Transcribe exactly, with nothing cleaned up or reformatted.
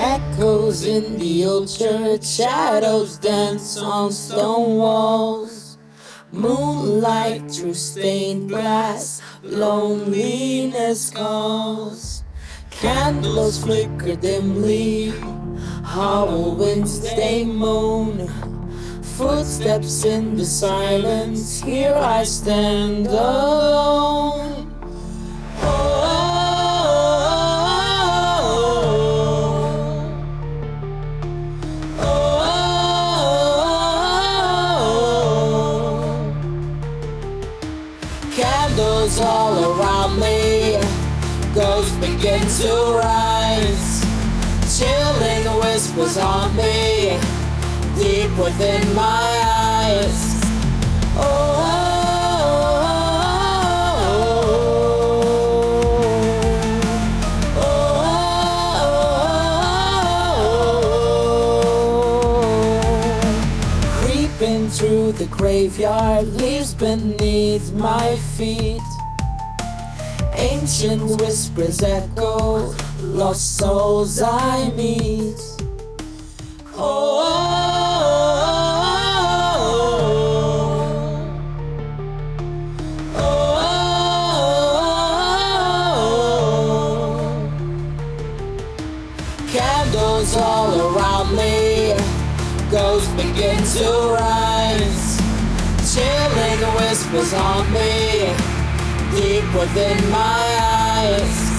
Echoes in the old church, shadows dance on stone walls. Moonlight through stained glass, loneliness calls. Candles flicker dimly, hollow winds they moan. Footsteps in the silence, here I stand alone. Candles all around me, ghosts begin to rise. Chilling whispers on me, deep within my eyes. Oh, oh, oh, oh. Creeping through the graveyard, leaves beneath my feet. Ancient whispers echo, lost souls I meet. Oh, oh, oh, oh. Candles all around me, ghosts begin to rise. Chilling whispers on me, deep within my eyes.